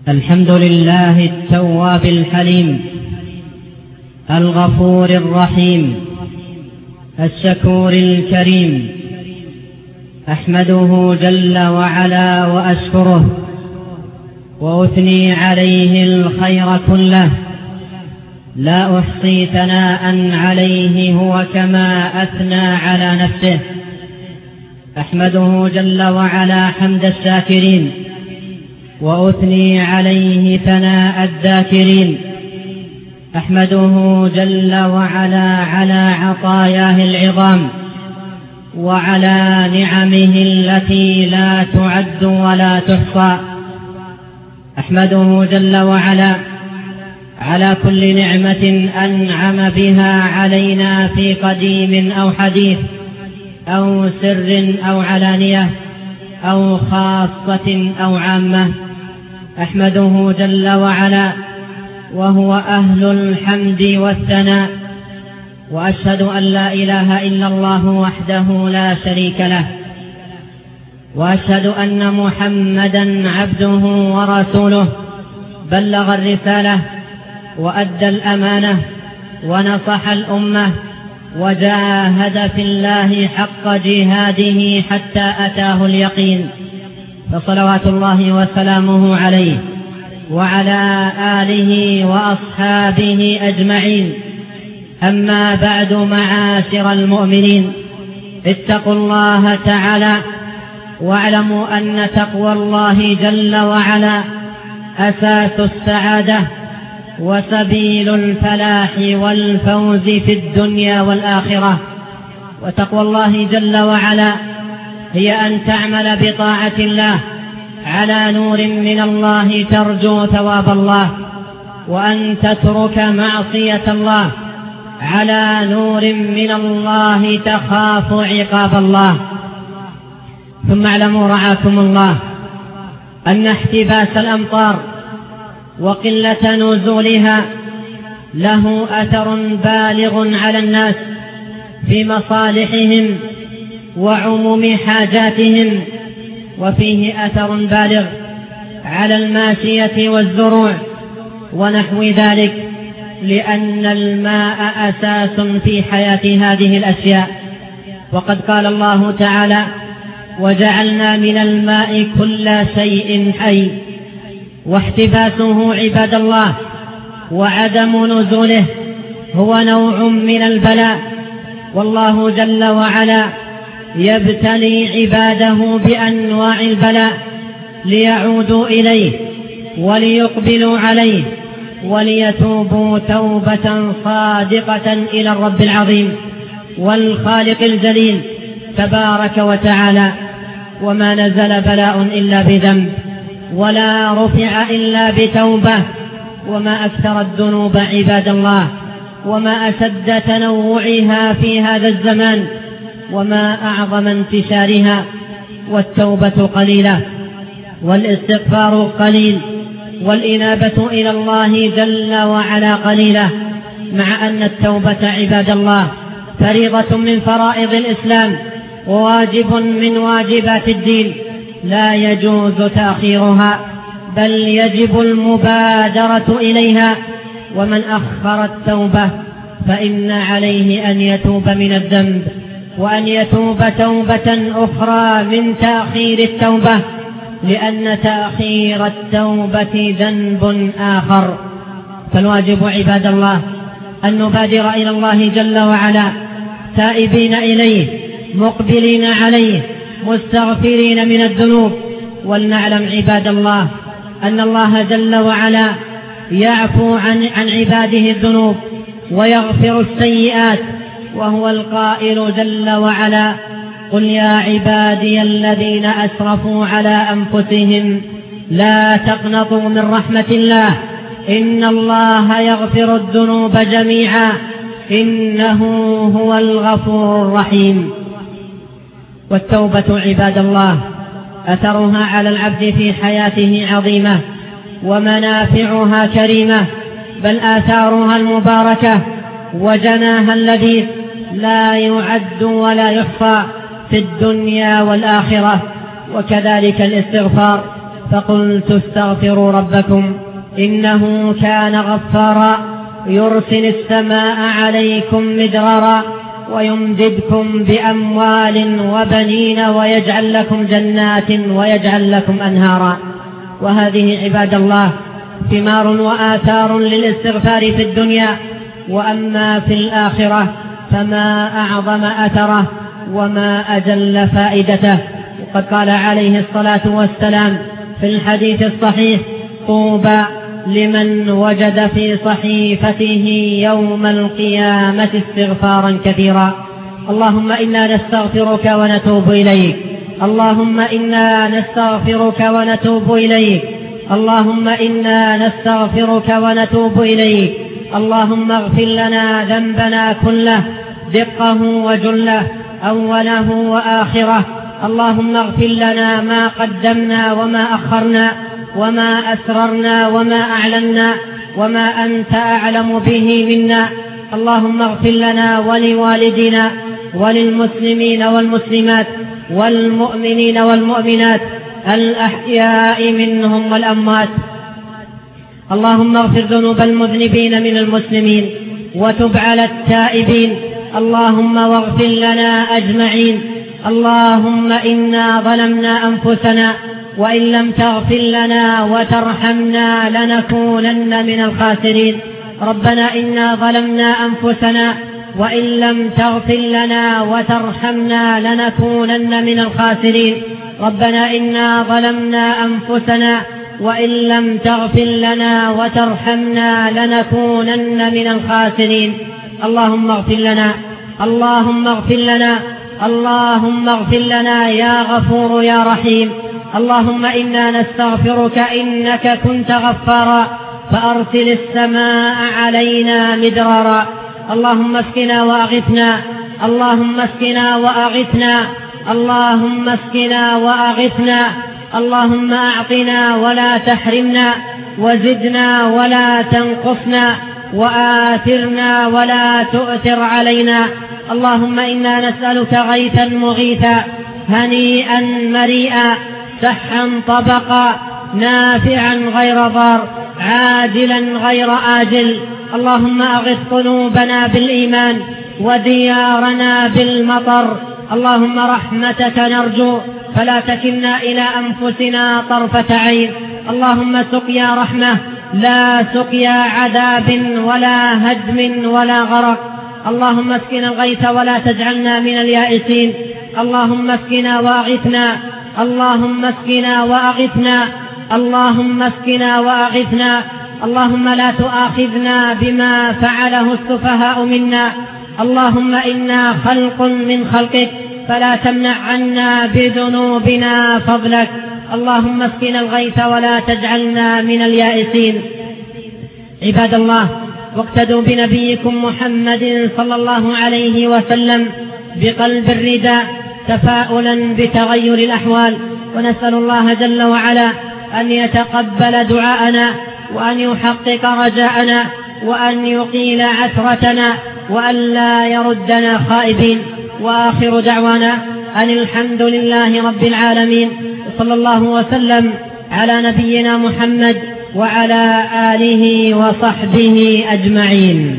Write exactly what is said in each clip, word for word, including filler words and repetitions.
الحمد لله التواب الحليم الغفور الرحيم الشكور الكريم، أحمده جل وعلا وأشكره وأثني عليه الخير كله، لا أحصي ثناء عليه هو كما أثنى على نفسه. أحمده جل وعلا حمد الشاكرين وأثني عليه ثناء الذاكرين. أحمده جل وعلا على عطاياه العظام وعلى نعمه التي لا تعد ولا تحصى. أحمده جل وعلا على كل نعمة أنعم بها علينا في قديم أو حديث أو سر أو علانية أو خاصة أو عامة. أحمده جل وعلا وهو أهل الحمد والثناء، وأشهد أن لا إله إلا الله وحده لا شريك له، وأشهد أن محمدا عبده ورسوله، بلغ الرسالة وأدى الأمانة ونصح الأمة وجاهد في الله حق جهاده حتى أتاه اليقين، فصلوات الله وسلامه عليه وعلى آله وأصحابه أجمعين. أما بعد، معاشر المؤمنين، اتقوا الله تعالى واعلموا أن تقوى الله جل وعلا أساس السعادة وسبيل الفلاح والفوز في الدنيا والآخرة. وتقوى الله جل وعلا هي أن تعمل بطاعة الله على نور من الله ترجو ثواب الله، وأن تترك معصية الله على نور من الله تخاف عقاب الله. ثم اعلموا رعاكم الله أن احتباس الأمطار وقلة نزولها له أثر بالغ على الناس في مصالحهم وعموم حاجاتهم، وفيه أثر بالغ على الماشية والزروع ونحو ذلك، لأن الماء أساس في حياة هذه الأشياء. وقد قال الله تعالى: وجعلنا من الماء كل شيء حي. واحتباسه عباد الله وعدم نزوله هو نوع من البلاء، والله جل وعلا يبتلي عباده بأنواع البلاء ليعودوا إليه وليقبلوا عليه وليتوبوا توبة صادقة إلى الرب العظيم والخالق الجليل تبارك وتعالى. وما نزل بلاء إلا بذنب، ولا رفع إلا بتوبة. وما أكثر الذنوب عباد الله، وما أشد تنوعها في هذا الزمان، وما أعظم انتشارها. والتوبة قليلة، والاستغفار قليل، والإنابة إلى الله جل وعلا قليلة، مع أن التوبة عباد الله فريضة من فرائض الإسلام وواجب من واجبات الدين، لا يجوز تأخيرها، بل يجب المبادرة إليها. ومن أخر التوبة فإن عليه أن يتوب من الذنب، وأن يتوب توبة أخرى من تأخير التوبة، لأن تأخير التوبة ذنب آخر. فالواجب عباد الله أن نبادر إلى الله جل وعلا تائبين إليه مقبلين عليه مستغفرين من الذنوب. ولنعلم عباد الله أن الله جل وعلا يعفو عن, عن عباده الذنوب ويغفر السيئات، وهو القائل جل وعلا: قل يا عبادي الذين أسرفوا على أنفسهم لا تقنطوا من رحمة الله إن الله يغفر الذنوب جميعا إنه هو الغفور الرحيم. والتوبة عباد الله أثرها على العبد في حياته عظيمة، ومنافعها كريمة، بل آثارها المباركة وجناها اللذيذ لا يعد ولا يحصى في الدنيا والآخرة. وكذلك الاستغفار، فقلت استغفروا ربكم إنه كان غفارا يرسل السماء عليكم مدرارا ويمددكم بأموال وبنين ويجعل لكم جنات ويجعل لكم أنهارا. وهذه عباد الله ثمار وآثار للاستغفار في الدنيا، وأما في الآخرة فما أعظم أثره وما أجل فائدته. وقد قال عليه الصلاة والسلام في الحديث الصحيح: طوبى لمن وجد في صحيفته يوم القيامة استغفارا كثيرا. اللهم إنا نستغفرك ونتوب إليك، اللهم إنا نستغفرك ونتوب إليك، اللهم إنا نستغفرك ونتوب إليك. اللهم اغفر لنا ذنبنا كله دقه وجله أوله وآخره. اللهم اغفر لنا ما قدمنا وما أخرنا وما أسررنا وما أعلنا وما أنت أعلم به منا. اللهم اغفر لنا ولوالدنا وللمسلمين والمسلمات والمؤمنين والمؤمنات الأحياء منهم والأموات. اللهم اغفر ذنوب المذنبين من المسلمين وتب على التائبين. اللهم واغفر لنا أجمعين. اللهم إنا ظلمنا أنفسنا وإن لم تغفر لنا وترحمنا لنكونن من الخاسرين. ربنا إنا ظلمنا أنفسنا وإن لم تغفر لنا وترحمنا لنكونن من الخاسرين. ربنا إنا ظلمنا أنفسنا وإن لم تغفر لنا وترحمنا لنكونن من الخاسرين. اللهم اغفر لنا، اللهم اغفر لنا، اللهم اغفر لنا يا غفور يا رحيم. اللهم إنا نستغفرك إنك كنت غفارا فأرسل السماء علينا مدرارا. اللهم اسقنا وأغثنا، اللهم اسقنا وأغثنا، اللهم اسقنا وأغثنا. اللهم أعطنا ولا تحرمنا، وزدنا ولا تنقصنا، وآثرنا ولا تؤثر علينا. اللهم إنا نسألك غيثا مغيثا هنيئا مريئا سحا طبقا نافعا غير ضار عاجلا غير آجل. اللهم أغث قلوبنا بالإيمان وديارنا بالمطر. اللهم رحمتك نرجو فلا تكلنا إلى أنفسنا طرفة عين. اللهم سقيا رحمة لا سقيا عذاب ولا هدم ولا غرق. اللهم اسقنا الغيث ولا تجعلنا من اليائسين. اللهم اسقنا وأغثنا، اللهم اسقنا وأغثنا، اللهم اسقنا وأغثنا. اللهم لا تؤاخذنا بما فعله السفهاء منا. اللهم إنا خلق من خلقك فلا تمنع عنا بذنوبنا فضلك. اللهم اسقنا الغيث ولا تجعلنا من اليائسين. عباد الله، واقتدوا بنبيكم محمد صلى الله عليه وسلم بقلب الرداء تفاؤلا بتغير الأحوال، ونسأل الله جل وعلا أن يتقبل دعاءنا وأن يحقق رجاءنا وأن يقيل عثرتنا وأن لا يردنا خائبين. وآخر دعوانا أن الحمد لله رب العالمين، وصلى الله وسلم على نبينا محمد وعلى آله وصحبه أجمعين.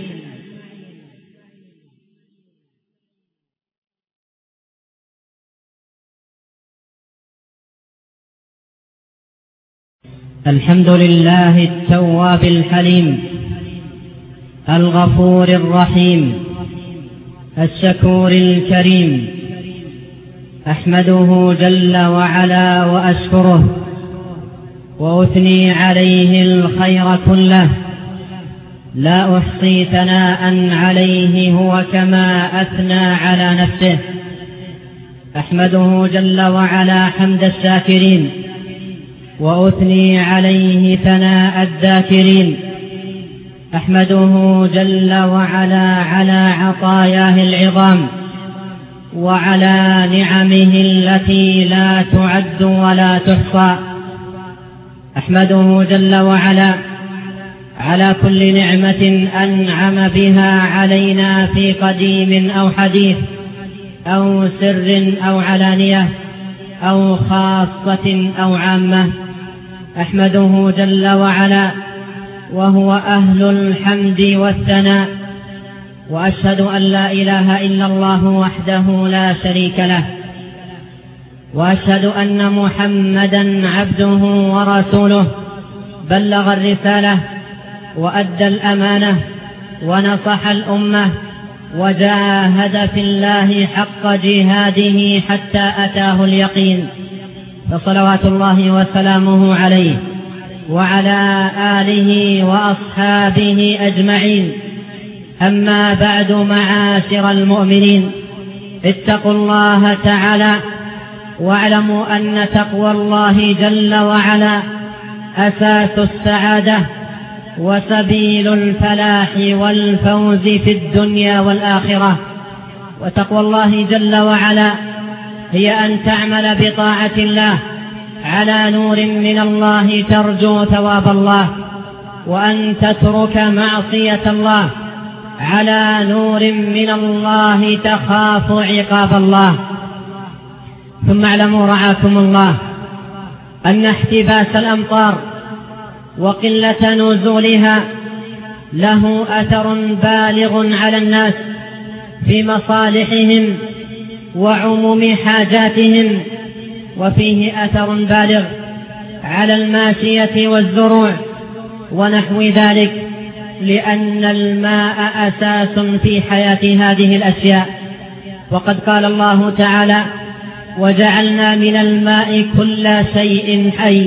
الحمد لله التواب الحليم الغفور الرحيم الشكور الكريم، أحمده جل وعلا وأشكره وأثني عليه الخير كله، لا أحصي ثناء عليه هو كما أثنى على نفسه. أحمده جل وعلا حمد الشاكرين وأثني عليه ثناء الذاكرين. أحمده جل وعلا على عطاياه العظام وعلى نعمه التي لا تعد ولا تحصى. أحمده جل وعلا على كل نعمة أنعم بها علينا في قديم أو حديث أو سر أو علانية أو خاصة أو عامة. أحمده جل وعلا وهو أهل الحمد والثناء، وأشهد أن لا إله إلا الله وحده لا شريك له، وأشهد أن محمدا عبده ورسوله، بلغ الرسالة وأدى الأمانة ونصح الأمة وجاهد في الله حق جهاده حتى أتاه اليقين، فصلوات الله وسلامه عليه وعلى آله وأصحابه أجمعين. أما بعد، معاشر المؤمنين، اتقوا الله تعالى واعلموا أن تقوى الله جل وعلا أساس السعادة وسبيل الفلاح والفوز في الدنيا والآخرة. وتقوى الله جل وعلا هي أن تعمل بطاعة الله على نور من الله ترجو ثواب الله، وأن تترك معصية الله على نور من الله تخاف عقاب الله. ثم اعلموا رعاكم الله أن احتباس الأمطار وقلة نزولها له أثر بالغ على الناس في مصالحهم وعموم حاجاتهم، وفيه أثر بالغ على الماشية والزروع ونحو ذلك، لأن الماء أساس في حياة هذه الأشياء. وقد قال الله تعالى: وجعلنا من الماء كل شيء حي.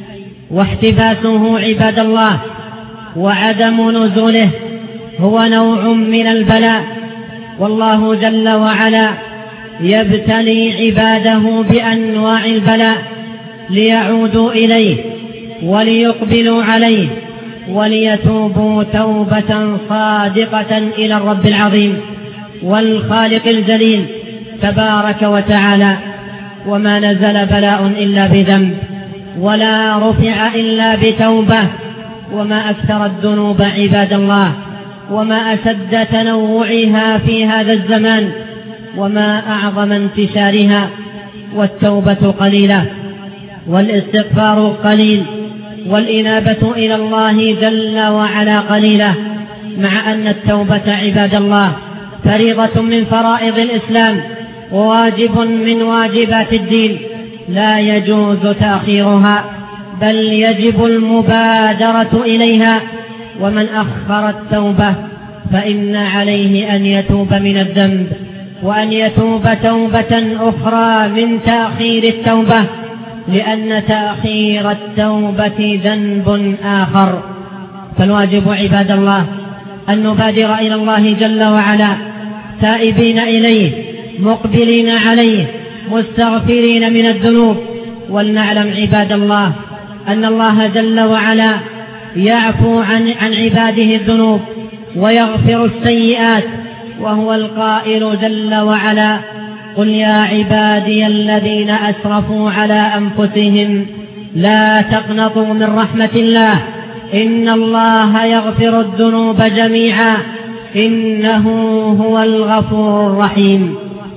واحتباسه عباد الله وعدم نزوله هو نوع من البلاء، والله جل وعلا يبتلي عباده بأنواع البلاء ليعودوا إليه وليقبلوا عليه وليتوبوا توبة صادقة إلى الرب العظيم والخالق الجليل تبارك وتعالى. وما نزل بلاء إلا بذنب، ولا رفع إلا بتوبة. وما أكثر الذنوب عباد الله، وما أشد تنوعها في هذا الزمان، وما أعظم انتشارها. والتوبة قليلة، والاستغفار قليل، والإنابة إلى الله جل وعلا قليلة، مع أن التوبة عباد الله فريضة من فرائض الإسلام وواجب من واجبات الدين، لا يجوز تأخيرها، بل يجب المبادرة إليها. ومن أخر التوبة فإن عليه أن يتوب من الذنب، وأن يتوب توبة أخرى من تأخير التوبة، لأن تأخير التوبة ذنب آخر. فالواجب عباد الله أن نبادر إلى الله جل وعلا تائبين إليه مقبلين عليه مستغفرين من الذنوب. ولنعلم عباد الله أن الله جل وعلا يعفو عن, عن عباده الذنوب ويغفر السيئات، وهو القائل جل وعلا: قل يا عبادي الذين أسرفوا على أنفسهم لا تقنطوا من رحمة الله إن الله يغفر الذنوب جميعا إنه هو الغفور الرحيم.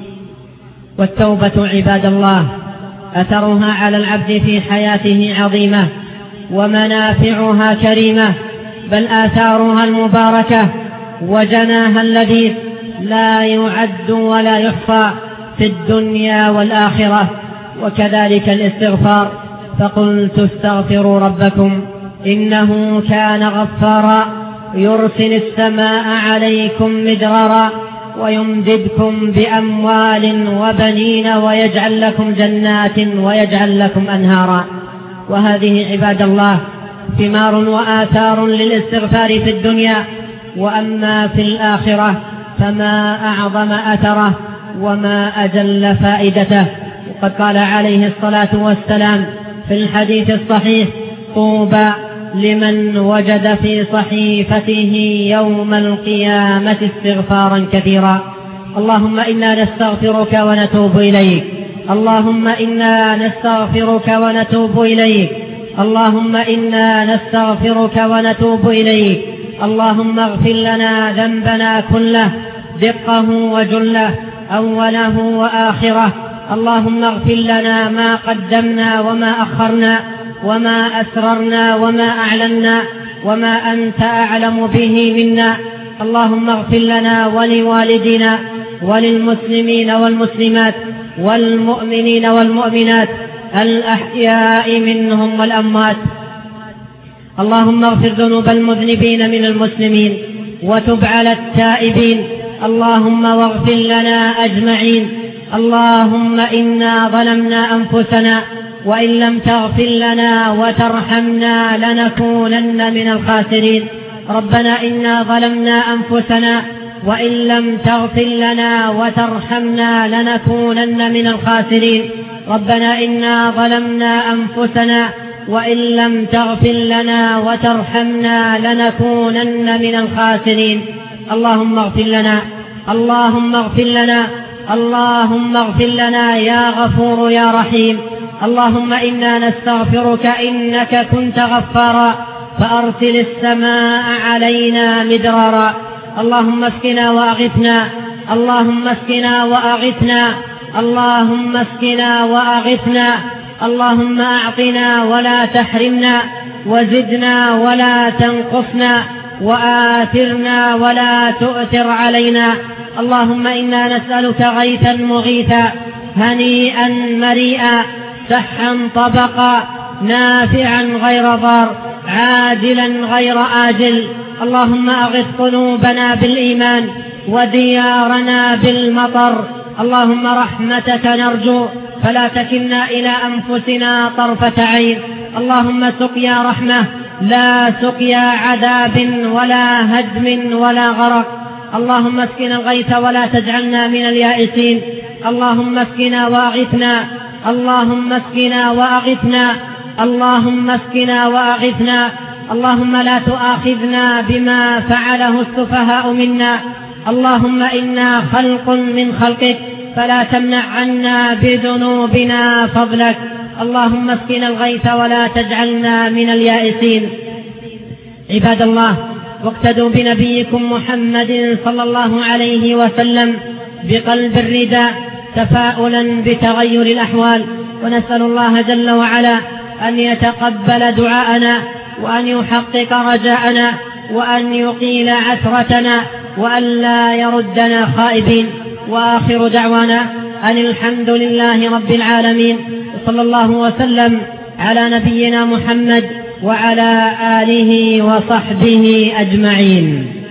والتوبة عباد الله أثرها على العبد في حياته عظيمة، ومنافعها كريمة، بل آثارها المباركة وجناها اللذيذ لا يعد ولا يحصى في الدنيا والآخرة. وكذلك الاستغفار، فقلت استغفروا ربكم إنه كان غفارا يرسل السماء عليكم مدرارا ويمددكم بأموال وبنين ويجعل لكم جنات ويجعل لكم أنهارا. وهذه عباد الله ثمار وآثار للاستغفار في الدنيا، وأما في الآخرة فما أعظم أثره وما أجل فائدته. وقد قال عليه الصلاة والسلام في الحديث الصحيح: طوبى لمن وجد في صحيفته يوم القيامة استغفارا كثيرا. اللهم إنا نستغفرك ونتوب إليك، اللهم إنا نستغفرك ونتوب إليك، اللهم إنا نستغفرك ونتوب إليك. اللهم اغفر لنا ذنبنا كله دقه وجله أوله وآخره. اللهم اغفر لنا ما قدمنا وما أخرنا، وما أسررنا وما أعلنا وما أنت أعلم به منا. اللهم اغفر لنا ولوالدنا وللمسلمين والمسلمات والمؤمنين والمؤمنات الأحياء منهم والأموات. اللهم اغفر ذنوب المذنبين من المسلمين وتب على التائبين. اللهم واغفر لنا أجمعين. اللهم إنا ظلمنا أنفسنا وإن لم تغفر لنا وترحمنا لنكونن من الخاسرين. ربنا إنا ظلمنا أنفسنا وإن لم تغفر لنا وترحمنا لنكونن من الخاسرين. ربنا إنا ظلمنا أنفسنا وإن لم تغفر لنا وترحمنا لنكونن من الخاسرين. اللهم اغفر لنا اللهم اغفر لنا اللهم اغفر لنا يا غفور يا رحيم. اللهم إنا نستغفرك إنك كنت غفارا فأرسل السماء علينا مدرارا. اللهم اسقنا وأغثنا اللهم اسقنا وأغثنا اللهم اسقنا وأغثنا. اللهم أعطنا ولا تحرمنا وزدنا ولا تنقصنا وآثرنا ولا تؤثر علينا. اللهم إنا نسألك غيثا مغيثا هنيئا مريئا سحا طبقا نافعا غير ضار عاجلا غير آجل. اللهم أغث قلوبنا بالإيمان وديارنا بالمطر. اللهم رحمتك نرجو فلا تكلنا إلى أنفسنا طرفة عين. اللهم سقيا رحمة لا سقيا عذاب ولا هدم ولا غرق. اللهم اسقنا الغيث ولا تجعلنا من اليائسين. اللهم اسقنا وأغثنا اللهم اسقنا وأغثنا اللهم اسقنا وأغثنا. اللهم لا تؤاخذنا بما فعله السفهاء منا. اللهم إنا خلق من خلقك فلا تمنع عنا بذنوبنا فضلك. اللهم اسقنا الغيث ولا تجعلنا من اليائسين. عباد الله، واقتدوا بنبيكم محمد صلى الله عليه وسلم بقلب الرداء تفاؤلا بتغير الأحوال، ونسأل الله جل وعلا أن يتقبل دعاءنا وأن يحقق رجاءنا وأن يقيل عثرتنا وأن لا يردنا خائبين. وآخر دعوانا أن الحمد لله رب العالمين، وصلى الله وسلم على نبينا محمد وعلى آله وصحبه أجمعين.